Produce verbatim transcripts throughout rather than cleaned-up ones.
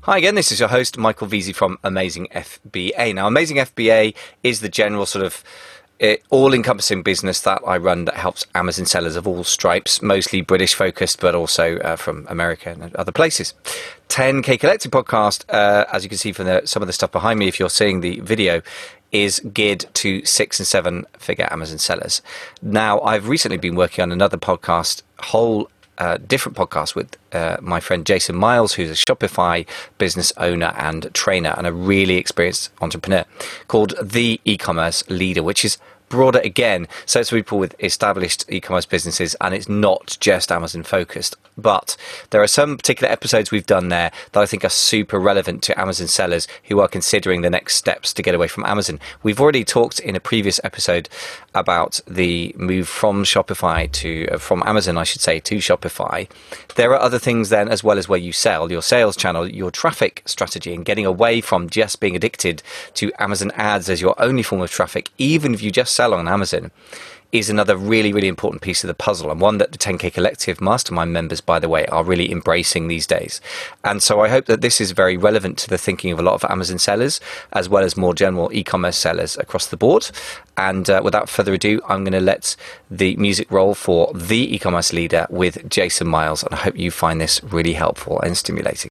Hi again, this is your host, Michael Veazey from Amazing F B A. Now, Amazing F B A is the general sort of uh, all-encompassing business that I run that helps Amazon sellers of all stripes, mostly British-focused, but also uh, from America and other places. ten K Collective podcast, uh, as you can see from the, some of the stuff behind me, if you're seeing the video, is geared to six and seven figure Amazon sellers. Now, I've recently been working on another podcast, whole Uh, different podcast with uh, my friend Jason Miles, who's a Shopify business owner and trainer and a really experienced entrepreneur, called The E-Commerce Leader, which is broader again. So it's for people with established e-commerce businesses, and it's not just Amazon focused. But there are some particular episodes we've done there that I think are super relevant to Amazon sellers who are considering the next steps to get away from Amazon. We've already talked in a previous episode about the move from Shopify to, uh, from Amazon, I should say, to Shopify. There are other things then as well as where you sell, your sales channel, your traffic strategy, and getting away from just being addicted to Amazon ads as your only form of traffic, even if you just sell on Amazon, is another really, really important piece of the puzzle, and one that the ten K Collective Mastermind members, by the way, are really embracing these days. And so I hope that this is very relevant to the thinking of a lot of Amazon sellers, as well as more general e-commerce sellers across the board. And uh, without further ado, I'm going to let the music roll for The E-Commerce Leader with Jason Miles, and I hope you find this really helpful and stimulating.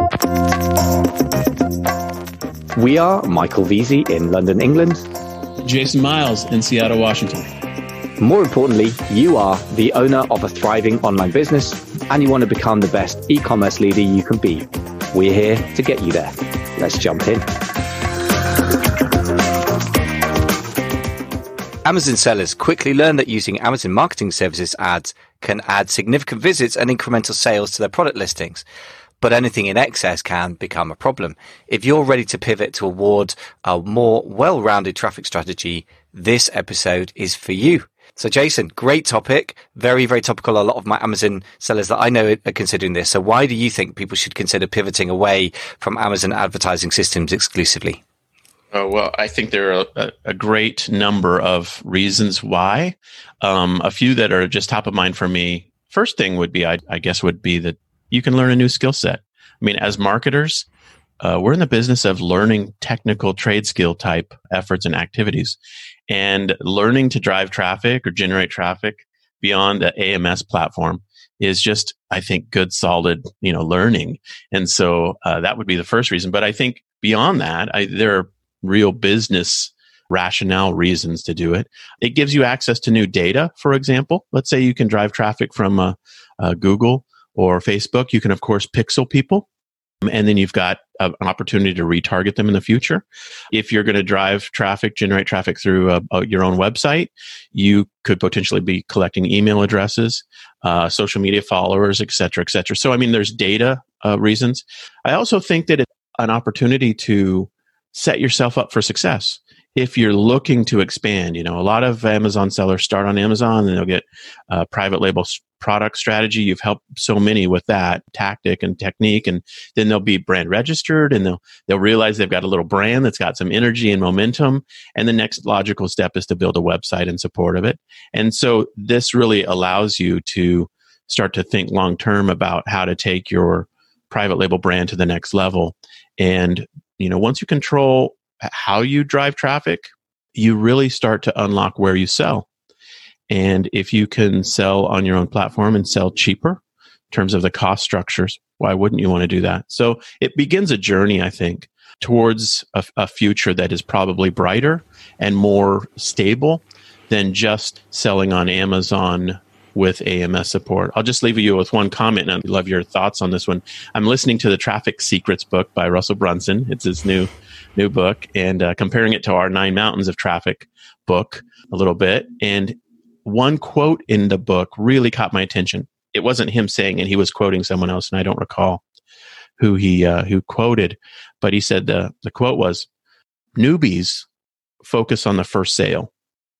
We are Michael Veazey in London, England. Jason Miles in Seattle, Washington. More importantly, you are the owner of a thriving online business and you want to become the best e-commerce leader you can be. We're here to get you there. Let's jump in. Amazon sellers quickly learn that using Amazon Marketing Services ads can add significant visits and incremental sales to their product listings. But anything in excess can become a problem. If you're ready to pivot toward a more well-rounded traffic strategy, this episode is for you. So Jason, great topic, very, very topical. A lot of my Amazon sellers that I know are considering this. So why do you think people should consider pivoting away from Amazon advertising systems exclusively? Oh, well, I think there are a, a great number of reasons why. Um, a few that are just top of mind for me. First thing would be, I, I guess, would be that you can learn a new skill set. I mean, as marketers, uh, we're in the business of learning technical trade skill type efforts and activities. And learning to drive traffic or generate traffic beyond the A M S platform is just, I think, good, solid, you know, learning. And so uh, that would be the first reason. But I think beyond that, I, there are real business rationale reasons to do it. It gives you access to new data, for example. Let's say you can drive traffic from uh, uh, Google or Facebook. You can, of course, pixel people. And then you've got a, an opportunity to retarget them in the future. If you're going to drive traffic, generate traffic through a, a, your own website, you could potentially be collecting email addresses, uh, social media followers, et cetera, et cetera. So, I mean, there's data uh, reasons. I also think that it's an opportunity to set yourself up for success. If you're looking to expand, you know, a lot of Amazon sellers start on Amazon and they'll get a private label product strategy. You've helped so many with that tactic and technique, and then they'll be brand registered and they'll they'll realize they've got a little brand that's got some energy and momentum. And the next logical step is to build a website in support of it. And so this really allows you to start to think long term about how to take your private label brand to the next level. And, you know, once you control how you drive traffic, you really start to unlock where you sell. And if you can sell on your own platform and sell cheaper in terms of the cost structures, why wouldn't you want to do that? So it begins a journey, I think, towards a, a future that is probably brighter and more stable than just selling on Amazon with A M S support. I'll just leave you with one comment, and I'd love your thoughts on this one. I'm listening to the Traffic Secrets book by Russell Brunson. It's his new new book, and uh, comparing it to our Nine Mountains of Traffic book a little bit. And one quote in the book really caught my attention. It wasn't him saying, and he was quoting someone else, and I don't recall who he uh, who quoted, but he said the the quote was, "Newbies focus on the first sale,"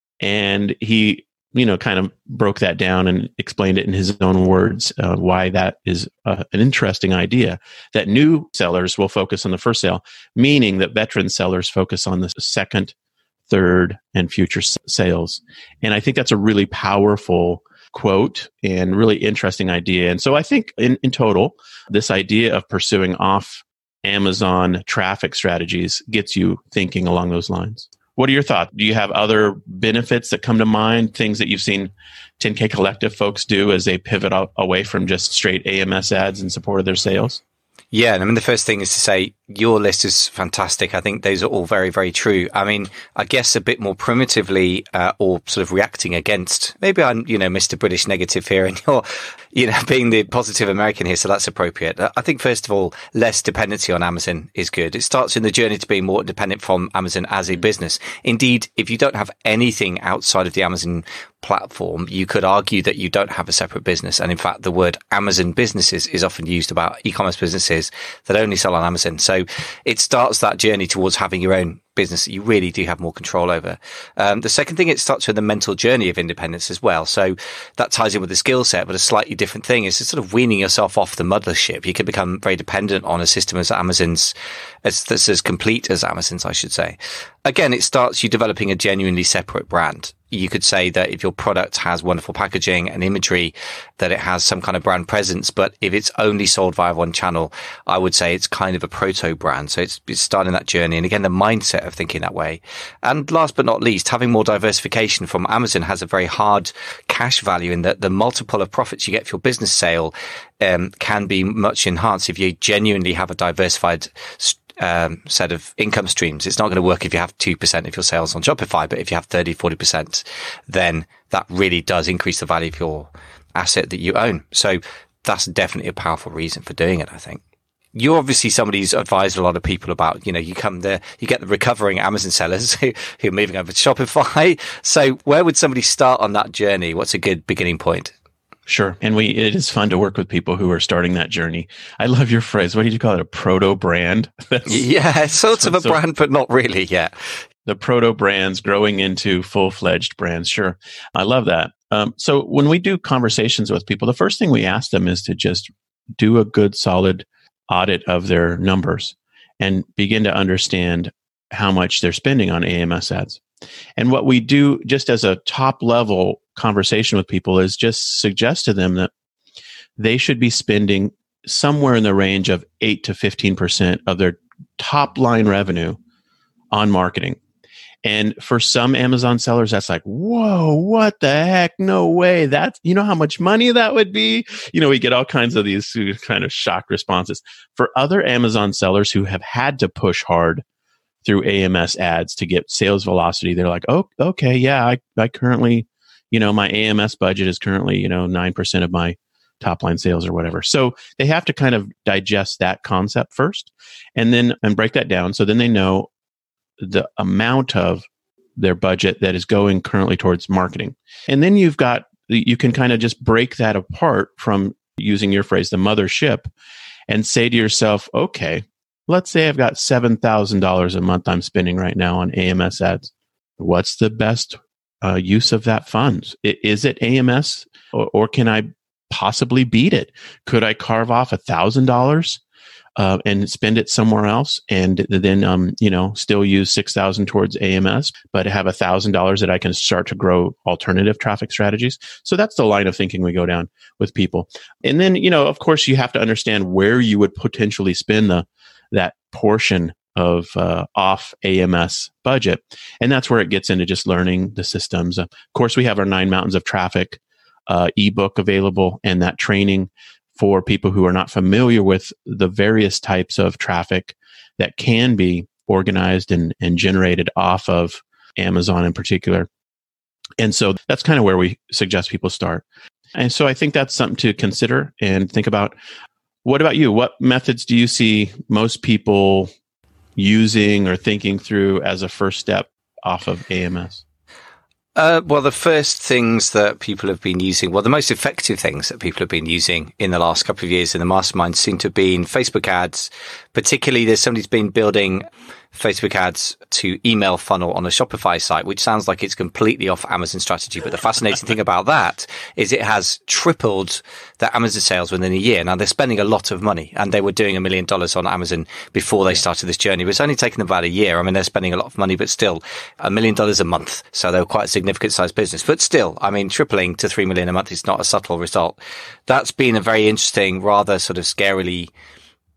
and he, you know, kind of broke that down and explained it in his own words, uh, why that is uh, an interesting idea, that new sellers will focus on the first sale, meaning that veteran sellers focus on the second, third, and future s- sales. And I think that's a really powerful quote and really interesting idea. And so I think in, in total, this idea of pursuing off Amazon traffic strategies gets you thinking along those lines. What are your thoughts? Do you have other benefits that come to mind, things that you've seen ten K Collective folks do as they pivot away from just straight A M S ads in support of their sales? Yeah, and I mean, the first thing is to say your list is fantastic. I think those are all very, very true. I mean, I guess a bit more primitively uh, or sort of reacting against, maybe I'm, you know, Mister British negative here and you're, you know, being the positive American here. So that's appropriate. I think, first of all, less dependency on Amazon is good. It starts in the journey to being more independent from Amazon as a business. Indeed, if you don't have anything outside of the Amazon platform, you could argue that you don't have a separate business. And in fact, the word Amazon businesses is often used about e-commerce businesses that only sell on Amazon. So it starts that journey towards having your own business that you really do have more control over. Um, the second thing, it starts with the mental journey of independence as well. So that ties in with the skill set, but a slightly different thing is sort of weaning yourself off the mothership. You can become very dependent on a system as Amazon's, as that's as complete as Amazon's, I should say. Again, it starts you developing a genuinely separate brand. You could say that if your product has wonderful packaging and imagery, that it has some kind of brand presence. But if it's only sold via one channel, I would say it's kind of a proto brand. So it's, it's starting that journey. And again, the mindset of thinking that way. And last but not least, having more diversification from Amazon has a very hard cash value in that the multiple of profits you get for your business sale um, can be much enhanced if you genuinely have a diversified Um, set of income streams. It's not going to work if you have two percent of your sales on Shopify, but if you have thirty, forty percent, then that really does increase the value of your asset that you own. So that's definitely a powerful reason for doing it, I think. You're obviously somebody who's advised a lot of people about, you know, you come there, you get the recovering Amazon sellers who, who are moving over to Shopify. So where would somebody start on that journey? What's a good beginning point? Sure. And we, it is fun to work with people who are starting that journey. I love your phrase. What did you call it? A proto brand? Yeah, sort of a so, brand, but not really yet. The proto brands growing into full-fledged brands. Sure. I love that. Um, so when we do conversations with people, the first thing we ask them is to just do a good, solid audit of their numbers and begin to understand how much they're spending on A M S ads. And what we do just as a top level conversation with people is just suggest to them that they should be spending somewhere in the range of eight to fifteen percent of their top line revenue on marketing. And for some Amazon sellers, that's like, whoa, what the heck? No way. That's, you know how much money that would be? You know, we get all kinds of these kind of shocked responses. For other Amazon sellers who have had to push hard through A M S ads to get sales velocity, they're like, oh, okay, yeah, I, I currently, you know, my A M S budget is currently, you know, nine percent of my top line sales or whatever. So they have to kind of digest that concept first and then, and break that down. So then they know the amount of their budget that is going currently towards marketing. And then you've got, you can kind of just break that apart from, using your phrase, the mothership, and say to yourself, okay, let's say I've got seven thousand dollars a month I'm spending right now on A M S ads. What's the best uh, use of that funds? Is it A M S or, or can I possibly beat it? Could I carve off one thousand dollars uh, and spend it somewhere else and then, um, you know, still use six thousand dollars towards A M S, but have one thousand dollars that I can start to grow alternative traffic strategies? So that's the line of thinking we go down with people. And then, you know, of course, you have to understand where you would potentially spend the that portion of uh, off A M S budget. And that's where it gets into just learning the systems. Uh, of course, we have our Nine Mountains of Traffic uh, ebook available and that training for people who are not familiar with the various types of traffic that can be organized and, and generated off of Amazon in particular. And so that's kind of where we suggest people start. And so I think that's something to consider and think about. What about you? What methods do you see most people using or thinking through as a first step off of A M S? Uh, well, the first things that people have been using, well, the most effective things that people have been using in the last couple of years in the mastermind seem to have been Facebook ads. Particularly, there's somebody who's been building Facebook ads to email funnel on a Shopify site, which sounds like it's completely off Amazon strategy. But the fascinating thing about that is it has tripled their Amazon sales within a year. Now, they're spending a lot of money and they were doing a million dollars on Amazon before they started this journey. But it's only taken them about a year. I mean, they're spending a lot of money, but still a million dollars a month. So they were quite a significant sized business. But still, I mean, tripling to three million a month is not a subtle result. That's been a very interesting, rather sort of scarily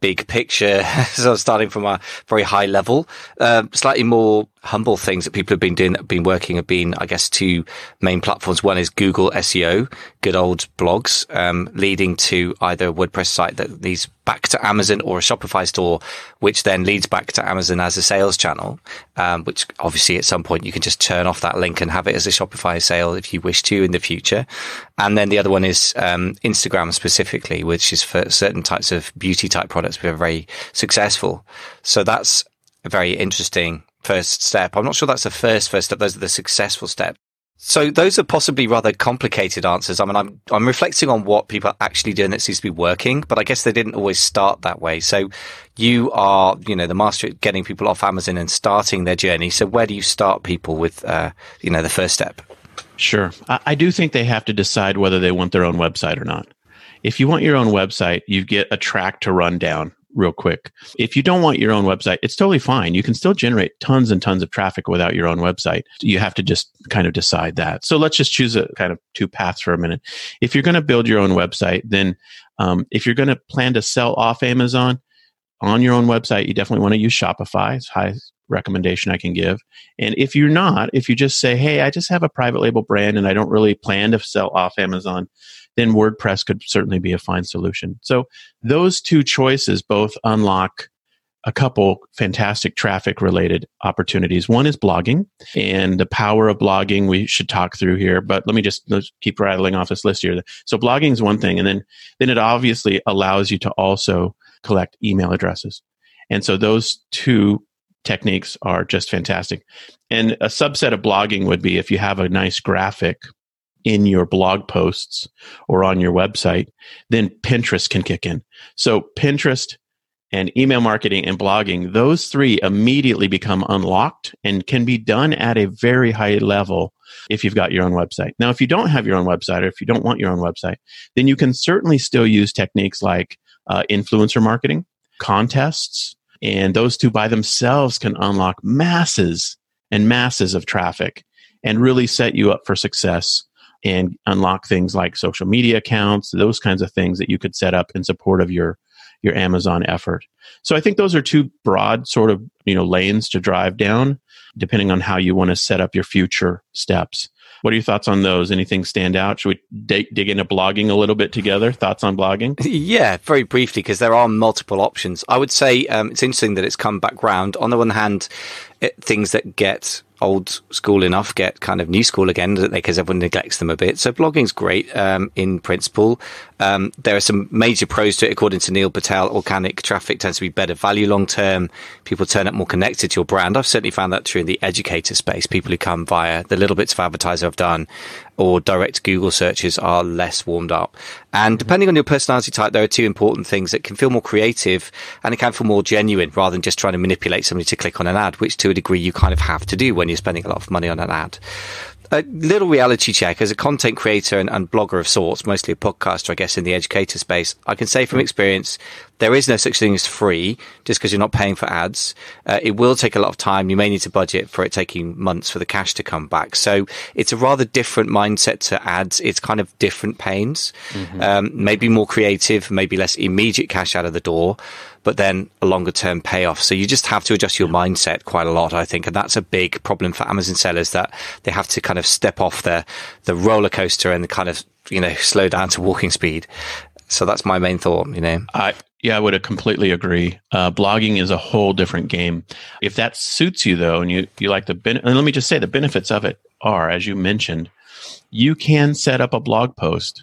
big picture, sort of starting from a very high level, uh, slightly more humble things that people have been doing, that have been working, have been, I guess, two main platforms. One is Google S E O, good old blogs, um, leading to either a WordPress site that leads back to Amazon or a Shopify store, which then leads back to Amazon as a sales channel, um, which obviously at some point you can just turn off that link and have it as a Shopify sale if you wish to in the future. And then the other one is um, Instagram specifically, which is for certain types of beauty type products which are very successful. So that's a very interesting first step. I'm not sure that's the first first step. Those are the successful steps. So those are possibly rather complicated answers. I mean, I'm I'm reflecting on what people are actually doing that seems to be working, but I guess they didn't always start that way. So you are, you know, the master at getting people off Amazon and starting their journey. So where do you start people with, uh, you know, the first step? Sure. I, I do think they have to decide whether they want their own website or not. If you want your own website, you get a track to run down real quick. If you don't want your own website, it's totally fine. You can still generate tons and tons of traffic without your own website. You have to just kind of decide that. So let's just choose a kind of two paths for a minute. If you're going to build your own website, then um, if you're going to plan to sell off Amazon on your own website, you definitely want to use Shopify. It's the highest recommendation I can give. And if you're not, if you just say, hey, I just have a private label brand and I don't really plan to sell off Amazon, then WordPress could certainly be a fine solution. So those two choices both unlock a couple fantastic traffic related opportunities. One is blogging, and the power of blogging we should talk through here, but let me just let's keep rattling off this list here. So blogging is one thing, and then, then it obviously allows you to also collect email addresses. And so those two techniques are just fantastic. And a subset of blogging would be if you have a nice graphic in your blog posts or on your website, then Pinterest can kick in. So Pinterest and email marketing and blogging, those three immediately become unlocked and can be done at a very high level if you've got your own website. Now, if you don't have your own website, or if you don't want your own website, then you can certainly still use techniques like uh, influencer marketing, contests, and those two by themselves can unlock masses and masses of traffic and really set you up for success and unlock things like social media accounts, those kinds of things that you could set up in support of your, your Amazon effort. So I think those are two broad sort of, you know, lanes to drive down, depending on how you want to set up your future steps. What are your thoughts on those? Anything stand out? Should we dig, dig into blogging a little bit together? Thoughts on blogging? Yeah, very briefly, because there are multiple options. I would say um, it's interesting that it's come back round. On the one hand, it, things that get old school enough get kind of new school again, because everyone neglects them a bit. So blogging's great um, in principle. Um, there are some major pros to it. According to Neil Patel, organic traffic tends to be better value long term. People turn up more connected to your brand. I've certainly found that true in the educator space. People who come via the little bits of advertising I've done or direct Google searches are less warmed up. And depending on your personality type, there are two important things that can feel more creative and it can feel more genuine rather than just trying to manipulate somebody to click on an ad, which to a degree you kind of have to do when you're spending a lot of money on an ad. A little reality check as a content creator and, and blogger of sorts, mostly a podcaster, I guess, in the educator space. I can say from experience, there is no such thing as free just because you're not paying for ads. Uh, it will take a lot of time. You may need to budget for it taking months for the cash to come back. So it's a rather different mindset to ads. It's kind of different pains, mm-hmm. um, maybe more creative, maybe less immediate cash out of the door, but then a longer term payoff. So you just have to adjust your mindset quite a lot, I think. And that's a big problem for Amazon sellers, that they have to kind of step off the, the roller coaster and kind of, you know, slow down to walking speed. So that's my main thought, you know. I Yeah, I would completely agree. Uh, blogging is a whole different game. If that suits you, though, and you, you like the ben- and let me just say the benefits of it are, as you mentioned, you can set up a blog post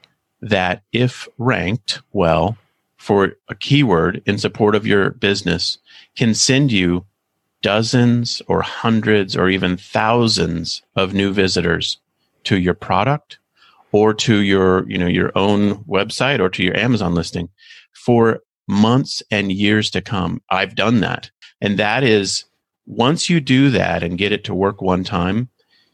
that, if ranked well for a keyword in support of your business, can send you dozens or hundreds or even thousands of new visitors to your product or to your, you know, your own website or to your Amazon listing for months and years to come. I've done that. And that is, once you do that and get it to work one time,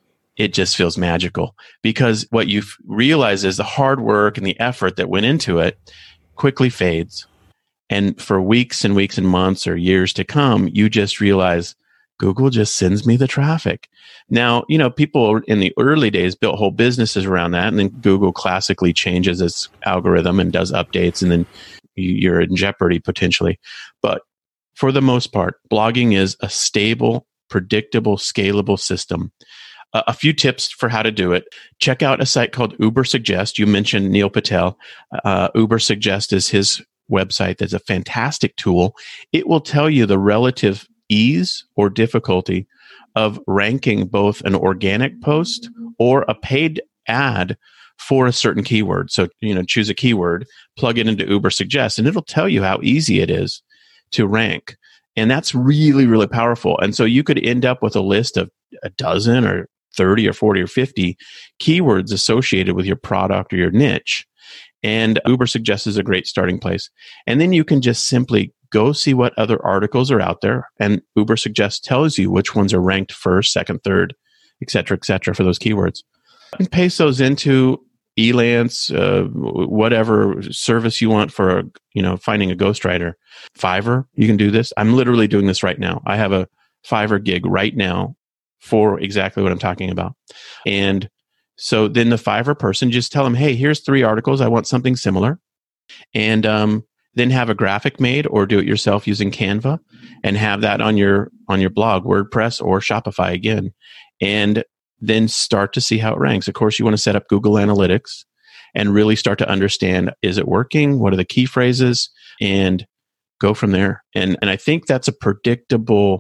it just feels magical, because what you realize is the hard work and the effort that went into it quickly fades. And for weeks and weeks and months or years to come, you just realize Google just sends me the traffic. Now, you know, people in the early days built whole businesses around that. And then Google classically changes its algorithm and does updates. And then you're in jeopardy potentially. But for the most part, blogging is a stable, predictable, scalable system. Uh, a few tips for how to do it. Check out a site called Ubersuggest. You mentioned Neil Patel. Uh, Ubersuggest is his website. That's a fantastic tool. It will tell you the relative ease or difficulty of ranking both an organic post or a paid ad for a certain keyword. So, you know, choose a keyword, plug it into Ubersuggest, and it'll tell you how easy it is to rank. And that's really, really powerful. And so you could end up with a list of a dozen or thirty or forty or fifty keywords associated with your product or your niche. And Ubersuggest is a great starting place. And then you can just simply go see what other articles are out there. And Ubersuggest tells you which ones are ranked first, second, third, et cetera, et cetera, for those keywords. And paste those into Elance, uh, whatever service you want for, you know, finding a ghostwriter. Fiverr, you can do this. I'm literally doing this right now. I have a Fiverr gig right now for exactly what I'm talking about. And so then the Fiverr person, just tell them, hey, here's three articles. I want something similar. And um, then have a graphic made or do it yourself using Canva and have that on your on your blog, WordPress or Shopify again. And then start to see how it ranks. Of course, you want to set up Google Analytics and really start to understand, is it working? What are the key phrases? And go from there. And, and I think that's a predictable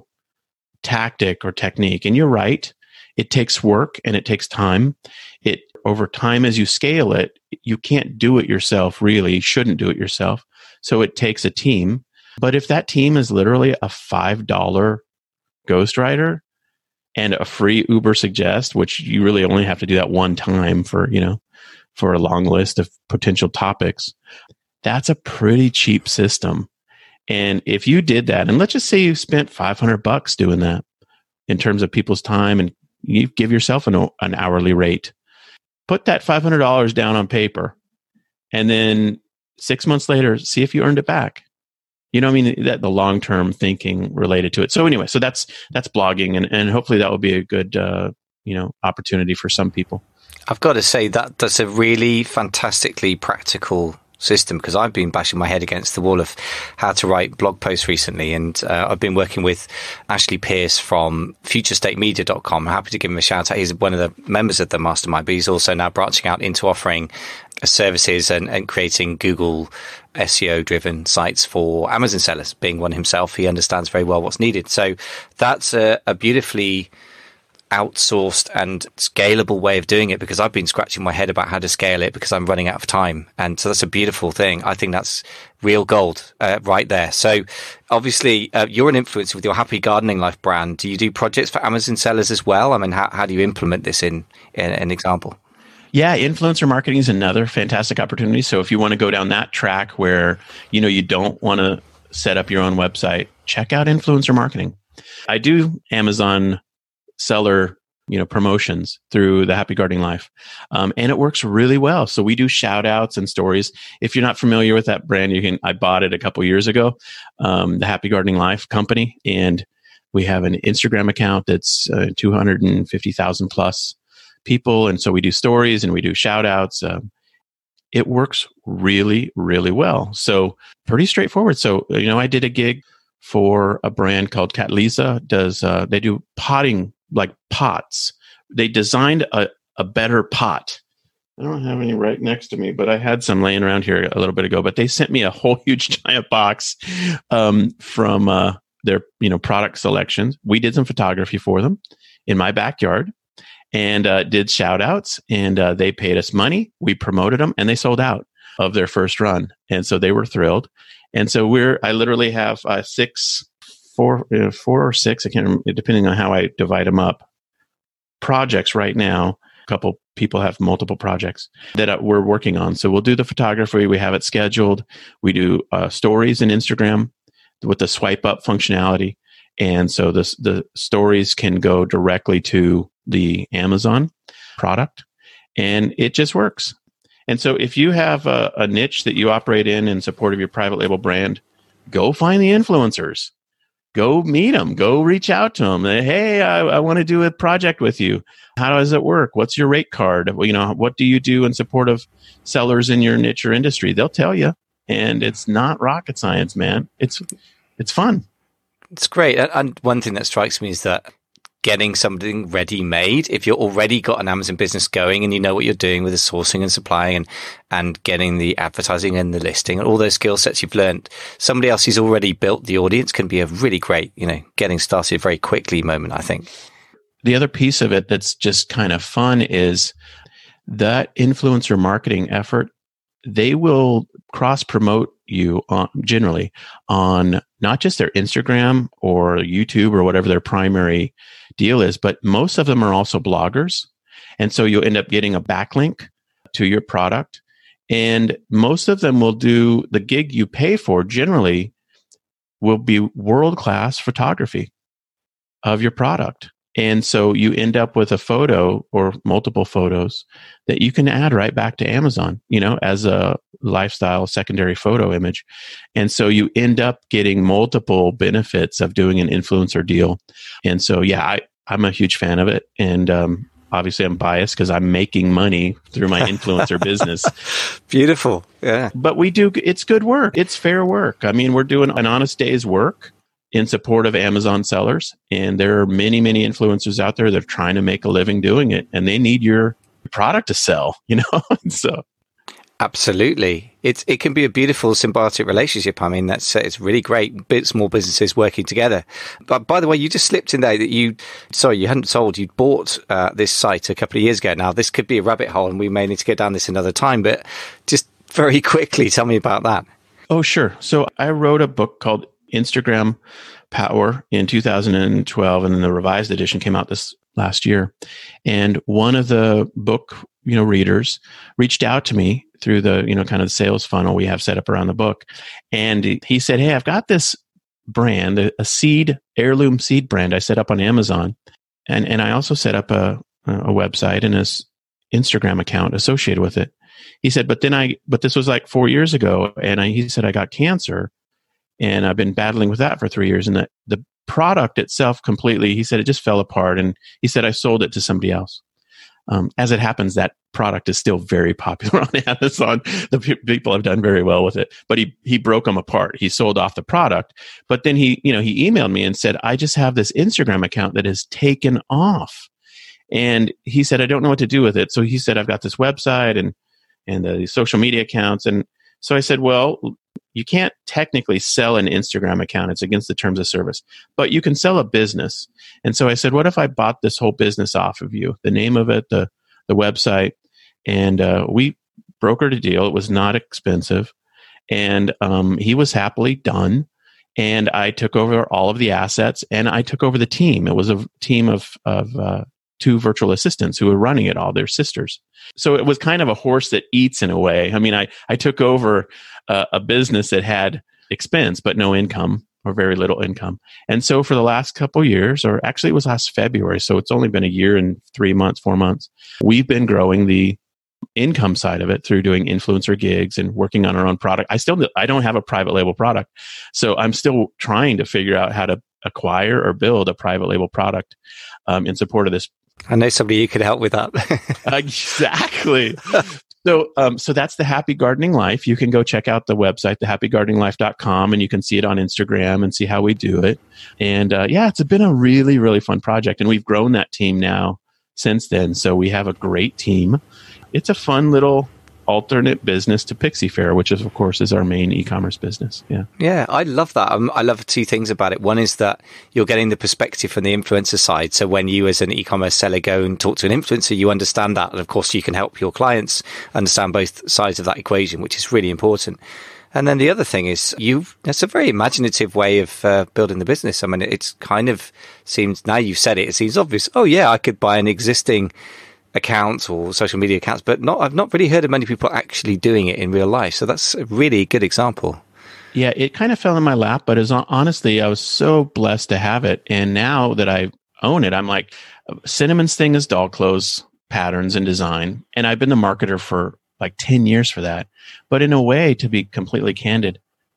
tactic or technique. And you're right. It takes work and it takes time. It over time, as you scale it, you can't do it yourself, really. You shouldn't do it yourself. So it takes a team. But if that team is literally a five dollar ghostwriter, and a free Ubersuggest, which you really only have to do that one time for, you know, for a long list of potential topics. That's a pretty cheap system. And if you did that, and let's just say you spent five hundred bucks doing that in terms of people's time, and you give yourself an, an hourly rate, put that five hundred dollars down on paper, and then six months later, see if you earned it back. You know, I mean, that the long-term thinking related to it. So anyway, so that's that's blogging, and, and hopefully that will be a good, uh, you know, opportunity for some people. I've got to say that that's a really fantastically practical system, because I've been bashing my head against the wall of how to write blog posts recently, and uh, I've been working with Ashley Pierce from future state media dot com. I'm happy to give him a shout out. He's one of the members of the mastermind, but he's also now branching out into offering services and, and creating Google S E O driven sites for Amazon sellers. Being one himself, he understands very well what's needed. So that's a, a beautifully outsourced and scalable way of doing it, because I've been scratching my head about how to scale it because I'm running out of time. And so that's a beautiful thing. I think that's real gold uh, right there. So obviously uh, you're an influencer with your Happy Gardening Life brand. Do you do projects for Amazon sellers as well? I mean, how, how do you implement this in, in an example? Yeah, influencer marketing is another fantastic opportunity. So if you want to go down that track where, you know, you don't want to set up your own website, check out influencer marketing. I do Amazon seller, you know, promotions through the Happy Gardening Life. Um, and it works really well. So we do shout outs and stories. If you're not familiar with that brand, you can, I bought it a couple years ago, um, the Happy Gardening Life company. And we have an Instagram account that's uh, two hundred fifty thousand plus people. And so we do stories and we do shout outs. Um, it works really, really well. So pretty straightforward. So, you know, I did a gig for a brand called Catlisa. Does, uh, they do potting, like pots. They designed a, a better pot. I don't have any right next to me, but I had some laying around here a little bit ago. But they sent me a whole huge giant box um, from uh, their, you know, product selections. We did some photography for them in my backyard and uh, did shout outs, and uh, they paid us money. We promoted them, and they sold out of their first run, and so they were thrilled. And so we're I literally have uh, six. Four, uh, four or six, I can't remember, depending on how I divide them up, projects right now. A couple people have multiple projects that uh, we're working on. So we'll do the photography. We have it scheduled. We do uh, stories in Instagram with the swipe up functionality. And so this, the stories can go directly to the Amazon product, and it just works. And so if you have a, a niche that you operate in in support of your private label brand, go find the influencers. Go meet them. Go reach out to them. Hey, I, I want to do a project with you. How does it work? What's your rate card? You know, what do you do in support of sellers in your niche or industry? They'll tell you. And it's not rocket science, man. It's it's fun. It's great. And one thing that strikes me is that getting something ready-made, if you're already got an Amazon business going and you know what you're doing with the sourcing and supplying and, and getting the advertising and the listing and all those skill sets you've learned, somebody else who's already built the audience can be a really great, you know, getting started very quickly moment, I think. The other piece of it that's just kind of fun is that influencer marketing effort. They will cross promote you on, generally on not just their Instagram or YouTube or whatever their primary deal is, but most of them are also bloggers. And so you'll end up getting a backlink to your product. And most of them will do the gig you pay for generally will be world-class photography of your product. And so you end up with a photo or multiple photos that you can add right back to Amazon, you know, as a lifestyle secondary photo image. And so you end up getting multiple benefits of doing an influencer deal. And so, yeah, I, I'm a huge fan of it. And um, obviously I'm biased because I'm making money through my influencer business. Beautiful. Yeah. But we do, it's good work. It's fair work. I mean, we're doing an honest day's work in support of Amazon sellers. And there are many, many influencers out there that are trying to make a living doing it. And they need your product to sell, you know? So absolutely. It's, it can be a beautiful symbiotic relationship. I mean, that's, it's really great. Bit small businesses working together. But by the way, you just slipped in there that you, sorry, you hadn't sold, you bought uh, this site a couple of years ago. Now, this could be a rabbit hole and we may need to go down this another time, but just very quickly, tell me about that. Oh, sure. So I wrote a book called Instagram Power in two thousand twelve, and then the revised edition came out this last year. And one of the book, you know, readers reached out to me through the, you know, kind of the sales funnel we have set up around the book. And he said, "Hey, I've got this brand, a seed, heirloom seed brand I set up on Amazon. And, and I also set up a, a website and a Instagram account associated with it." He said, but then I, but this was like four years ago. And I, he said, I got cancer. And I've been battling with that for three years. And the, the product itself completely, he said, it just fell apart. And he said, I sold it to somebody else. Um, as it happens, that product is still very popular on Amazon. The pe- people have done very well with it. But he he broke them apart. He sold off the product. But then he, you know, he emailed me and said, I just have this Instagram account that has taken off. And he said, I don't know what to do with it. So he said, I've got this website and and the social media accounts. And so I said, well, you can't technically sell an Instagram account. It's against the terms of service, but you can sell a business. And so I said, what if I bought this whole business off of you, the name of it, the, the website, and uh, we brokered a deal. It was not expensive. And um, he was happily done. And I took over all of the assets and I took over the team. It was a team of, of uh, two virtual assistants who were running it all, their sisters. So it was kind of a horse that eats in a way. I mean, I, I took over uh, a business that had expense, but no income or very little income. And so for the last couple of years, or actually it was last February, so it's only been a year and three months, four months, we've been growing the income side of it through doing influencer gigs and working on our own product. I still, I don't have a private label product. So I'm still trying to figure out how to acquire or build a private label product um, in support of this. I know somebody you could help with that. Exactly. So, um, so that's The Happy Gardening Life. You can go check out the website, the happy gardening life dot com, and you can see it on Instagram and see how we do it. And uh, yeah, it's been a really, really fun project. And we've grown that team now since then. So we have a great team. It's a fun little alternate business to Pixie Fair, which is, of course, is our main e-commerce business. Yeah. Yeah, I love that. Um, I love two things about it. One is that you're getting the perspective from the influencer side. So when you as an e-commerce seller go and talk to an influencer, you understand that. And of course, you can help your clients understand both sides of that equation, which is really important. And then the other thing is you, it's a very imaginative way of uh, building the business. I mean, it's kind of seems, now you've said it, it seems obvious. Oh yeah, I could buy an existing accounts or social media accounts, but not, I've not really heard of many people actually doing it in real life. So that's a really good example. Yeah, it kind of fell in my lap, but as honestly, I was so blessed to have it. And now that I own it, I'm like, Cinnamon's thing is dog clothes, patterns, and design. And I've been the marketer for like ten years for that. But in a way, to be completely candid,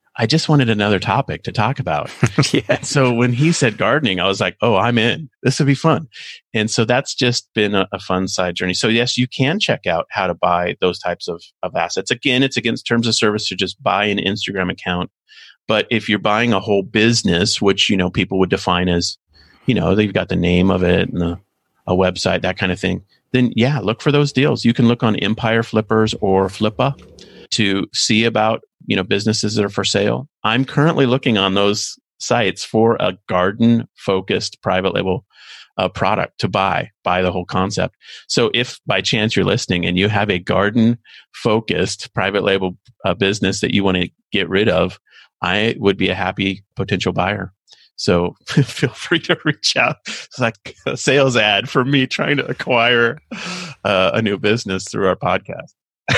I just wanted another topic to talk about. Yeah. And so when he said gardening, I was like, oh, I'm in. This would be fun. And so that's just been a, a fun side journey. So yes, you can check out how to buy those types of, of assets. Again, it's against terms of service to just buy an Instagram account. But if you're buying a whole business, which, you know, people would define as, you know, they've got the name of it and the, a website, that kind of thing, then yeah, look for those deals. You can look on Empire Flippers or Flippa to see about, you know, businesses that are for sale. I'm currently looking on those sites for a garden focused private label uh, product to buy, buy the whole concept. So if by chance you're listening and you have a garden focused private label uh, business that you want to get rid of, I would be a happy potential buyer. So feel free to reach out. It's like a sales ad for me trying to acquire uh, a new business through our podcast.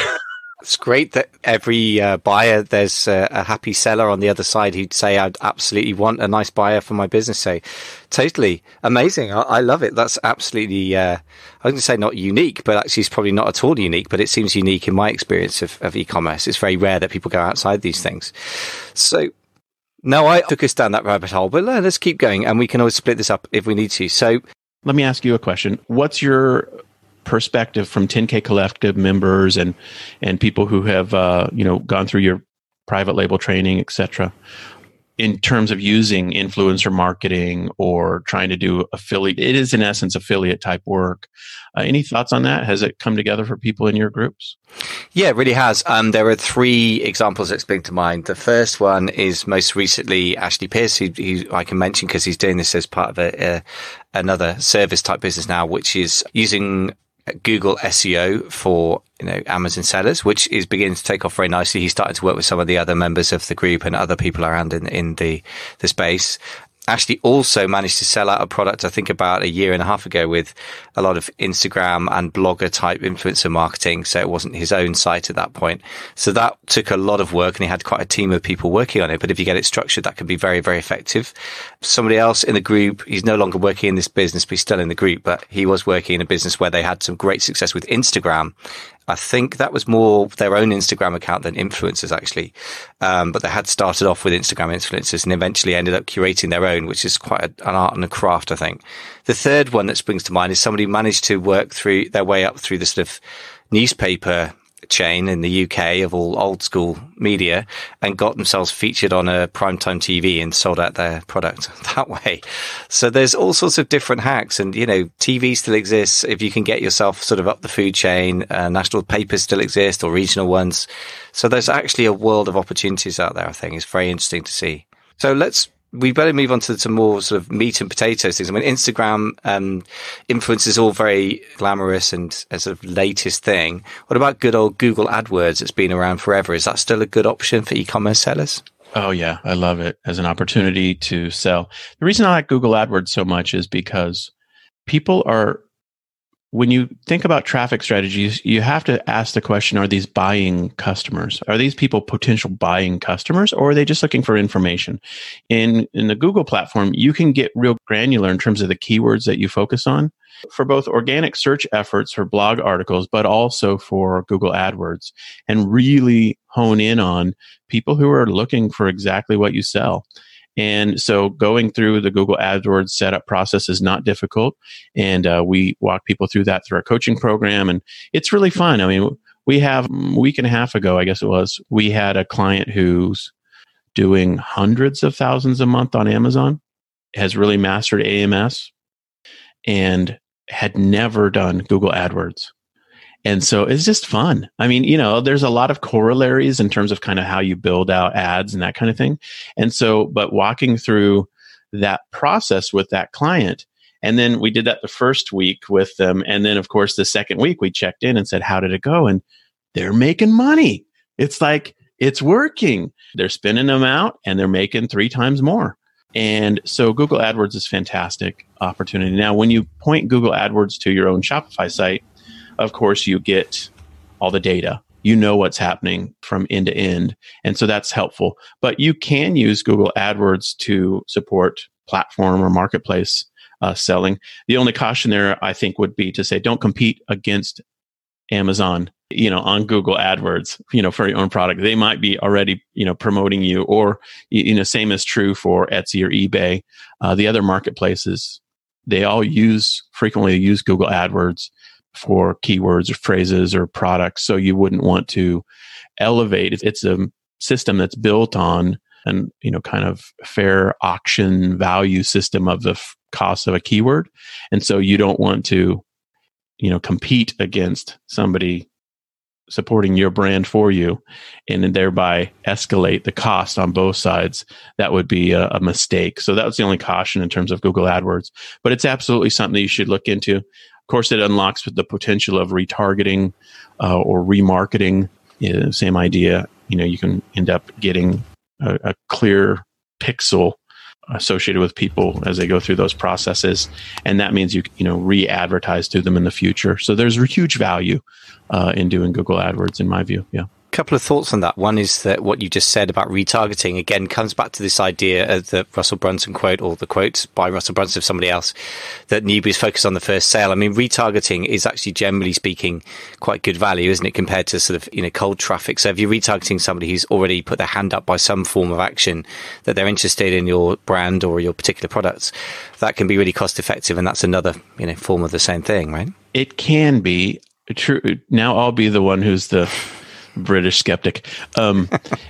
It's great that every uh, buyer, there's uh, a happy seller on the other side who'd say, I'd absolutely want a nice buyer for my business. So totally amazing. I, I love it. That's absolutely, uh, I was going to say not unique, but actually it's probably not at all unique, but it seems unique in my experience of, of e-commerce. It's very rare that people go outside these things. So no, I took us down that rabbit hole, but let's keep going and we can always split this up if we need to. So let me ask you a question. What's your perspective from ten K Collective members and and people who have uh, you know gone through your private label training, et cetera, in terms of using influencer marketing or trying to do affiliate? It is in essence affiliate type work. Uh, any thoughts on that? Has it come together for people in your groups? Yeah, it really has. Um, there are three examples that spring to mind. The first one is most recently Ashley Pierce, who, who I can mention because he's doing this as part of a, a, another service type business now, which is using Google S E O for, you know, Amazon sellers, which is beginning to take off very nicely. He's started to work with some of the other members of the group and other people around in, in the, the space. Ashley also managed to sell out a product, I think about a year and a half ago, with a lot of Instagram and blogger type influencer marketing. So it wasn't his own site at that point. So that took a lot of work and he had quite a team of people working on it. But if you get it structured, that can be very, very effective. Somebody else in the group, he's no longer working in this business, but he's still in the group, but he was working in a business where they had some great success with Instagram. I think that was more their own Instagram account than influencers, actually. Um, but they had started off with Instagram influencers and eventually ended up curating their own, which is quite a, an art and a craft, I think. The third one that springs to mind is somebody who managed to work through their way up through the sort of newspaper chain in the U K of all old school media and got themselves featured on a primetime T V and sold out their product that way. So there's all sorts of different hacks and, you know, T V still exists. If you can get yourself sort of up the food chain, uh, national papers still exist or regional ones. So there's actually a world of opportunities out there. I think it's very interesting to see. So let's, we better move on to some more sort of meat and potatoes things. I mean, Instagram um, influence is all very glamorous and a sort of latest thing. What about good old Google AdWords that's been around forever? Is that still a good option for e-commerce sellers? Oh, yeah. I love it as an opportunity to sell. The reason I like Google AdWords so much is because people are, when you think about traffic strategies, you have to ask the question, are these buying customers? Are these people potential buying customers, or are they just looking for information? In, in the Google platform, you can get real granular in terms of the keywords that you focus on for both organic search efforts for blog articles, but also for Google AdWords, and really hone in on people who are looking for exactly what you sell. And so going through the Google AdWords setup process is not difficult. And uh, we walk people through that through our coaching program. And it's really fun. I mean, we have a week and a half ago, I guess it was, we had a client who's doing hundreds of thousands a month on Amazon, has really mastered A M S, and had never done Google AdWords. And so it's just fun. I mean, you know, there's a lot of corollaries in terms of kind of how you build out ads and that kind of thing. And so, but walking through that process with that client, and then we did that the first week with them. And then, of course, the second week we checked in and said, how did it go? And they're making money. It's like, it's working. They're spinning them out and they're making three times more. And so Google AdWords is a fantastic opportunity. Now, when you point Google AdWords to your own Shopify site, of course, you get all the data. You know what's happening from end to end. And so that's helpful. But you can use Google AdWords to support platform or marketplace uh, selling. The only caution there, I think, would be to say don't compete against Amazon you know, on Google AdWords, you know, for your own product. They might be already, you know, promoting you, or, you know, same is true for Etsy or eBay. Uh, the other marketplaces, they all use, frequently use Google AdWords for keywords or phrases or products. So you wouldn't want to elevate. It's a system that's built on an, you know, kind of fair auction value system of the f- cost of a keyword. And so you don't want to, you know, compete against somebody supporting your brand for you and then thereby escalate the cost on both sides. That would be a, a mistake. So that was the only caution in terms of Google AdWords, but it's absolutely something that you should look into. Of course, it unlocks the potential of retargeting uh, or remarketing. You know, same idea. You know, you can end up getting a, a clear pixel associated with people as they go through those processes, and that means you you know re-advertise to them in the future. So there's huge value uh, in doing Google AdWords, in my view. Yeah. Couple of thoughts on that. One is that what you just said about retargeting, again, comes back to this idea of the Russell Brunson quote, or the quote by Russell Brunson of somebody else, that newbies focus on the first sale. I mean, retargeting is actually, generally speaking, quite good value, isn't it, compared to sort of, you know, cold traffic. So if you're retargeting somebody who's already put their hand up by some form of action that they're interested in your brand or your particular products, that can be really cost effective. And that's another, you know, form of the same thing, right? It can be. True. Now I'll be the one who's the British skeptic. Um,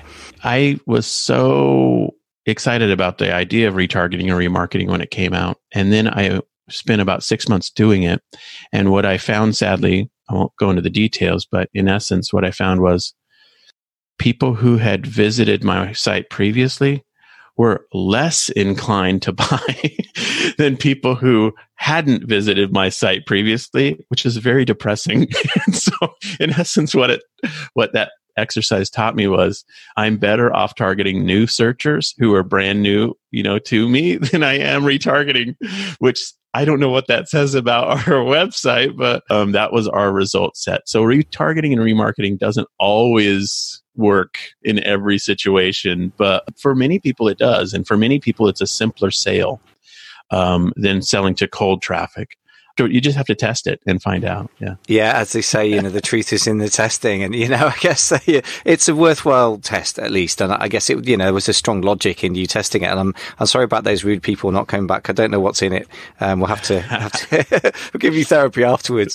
I was so excited about the idea of retargeting and remarketing when it came out. And then I spent about six months doing it. And what I found, sadly, I won't go into the details, but in essence, what I found was people who had visited my site previously were less inclined to buy than people who hadn't visited my site previously, which is very depressing. And so in essence, what it, what that exercise taught me was I'm better off targeting new searchers who are brand new, you know, to me than I am retargeting, which I don't know what that says about our website, but um, that was our result set. So retargeting and remarketing doesn't always work in every situation, but for many people it does. And for many people, it's a simpler sale um, than selling to cold traffic. So you just have to test it and find out. Yeah. Yeah. As they say, you know, the truth is in the testing, and, you know, I guess uh, yeah, it's a worthwhile test at least. And I guess it, you know, there was a strong logic in you testing it. And I'm, I'm sorry about those rude people not coming back. I don't know what's in it. Um, we'll have to, have to we'll give you therapy afterwards.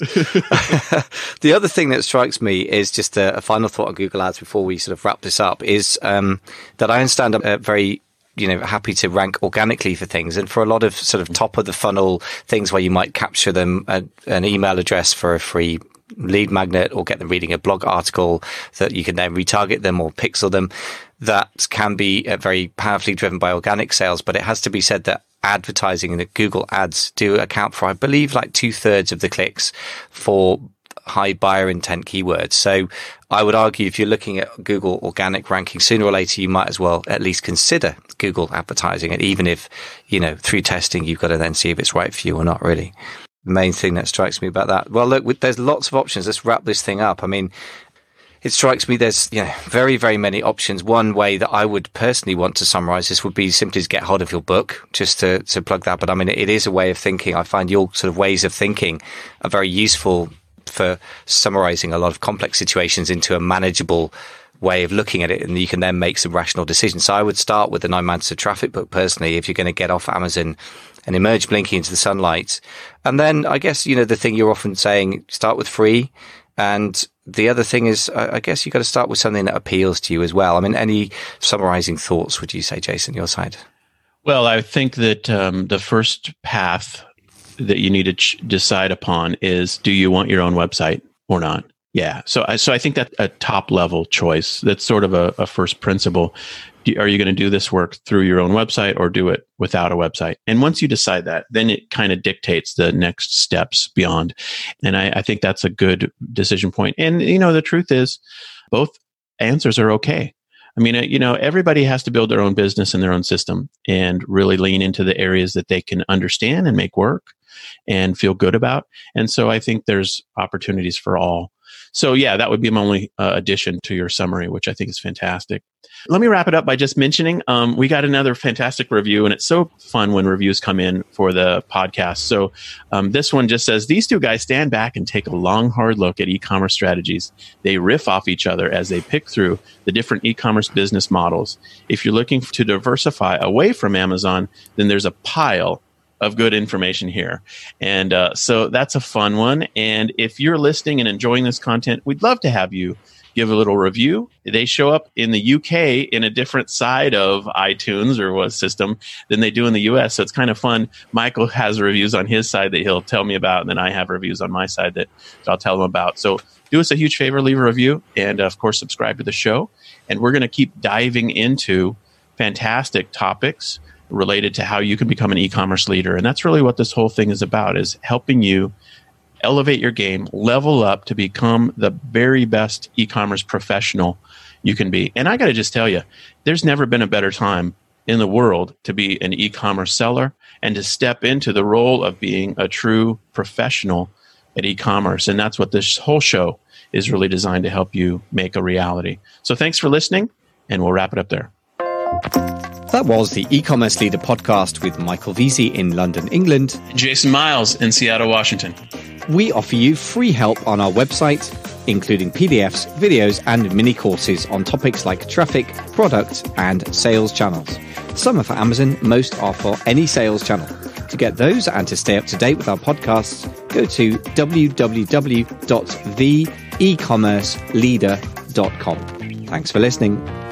The other thing that strikes me is just a, a final thought on Google Ads before we sort of wrap this up is um, that I understand I'm uh, very you know, happy to rank organically for things. And for a lot of sort of top of the funnel things where you might capture them a, an email address for a free lead magnet or get them reading a blog article that you can then retarget them or pixel them, that can be uh, very powerfully driven by organic sales. But it has to be said that advertising and the Google ads do account for, I believe, like two thirds of the clicks for high buyer intent keywords. So I would argue if you're looking at Google organic ranking, sooner or later, you might as well at least consider Google advertising. And even if, you know, through testing, you've got to then see if it's right for you or not, really. The main thing that strikes me about that. Well, look, there's lots of options. Let's wrap this thing up. I mean, it strikes me there's, you know, very, very many options. One way that I would personally want to summarize this would be simply to get hold of your book, just to, to plug that. But I mean, it is a way of thinking. I find your sort of ways of thinking are very useful for summarizing a lot of complex situations into a manageable way of looking at it, and you can then make some rational decisions. So I would start with the Nine Months of Traffic book personally, if you're going to get off Amazon and emerge blinking into the sunlight. And then I guess, you know, the thing you're often saying, start with free. And the other thing is, I guess you've got to start with something that appeals to you as well. I mean, any summarizing thoughts, would you say, Jason, your side? Well, I think that um, the first path that you need to ch- decide upon is, do you want your own website or not? Yeah. So I, so I think that's a top level choice. That's sort of a, a first principle. Do, are you going to do this work through your own website or do it without a website? And once you decide that, then it kind of dictates the next steps beyond. And I, I think that's a good decision point. And, you know, the truth is both answers are okay. I mean, you know, everybody has to build their own business and their own system and really lean into the areas that they can understand and make work and feel good about. And so I think there's opportunities for all. So yeah, that would be my only uh, addition to your summary, which I think is fantastic. Let me wrap it up by just mentioning um, we got another fantastic review, and it's so fun when reviews come in for the podcast. So um, this one just says, these two guys stand back and take a long, hard look at e-commerce strategies. They riff off each other as they pick through the different e-commerce business models. If you're looking to diversify away from Amazon, then there's a pile of good information here. And uh, so that's a fun one. And if you're listening and enjoying this content, we'd love to have you give a little review. They show up in the U K in a different side of iTunes or what system than they do in the U S. So it's kind of fun. Michael has reviews on his side that he'll tell me about, and then I have reviews on my side that I'll tell him about. So do us a huge favor, leave a review, and of course, subscribe to the show. And we're going to keep diving into fantastic topics related to how you can become an e-commerce leader. And that's really what this whole thing is about, is helping you elevate your game, level up to become the very best e-commerce professional you can be. And I got to just tell you, there's never been a better time in the world to be an e-commerce seller and to step into the role of being a true professional at e-commerce. And that's what this whole show is really designed to help you make a reality. So thanks for listening, and we'll wrap it up there. That was the E-Commerce Leader podcast with Michael Veazey in London, England. Jason Miles in Seattle, Washington. We offer you free help on our website, including P D Fs, videos, and mini courses on topics like traffic, product, and sales channels. Some are for Amazon, most are for any sales channel. To get those and to stay up to date with our podcasts, go to w w w dot the e commerce leader dot com. Thanks for listening.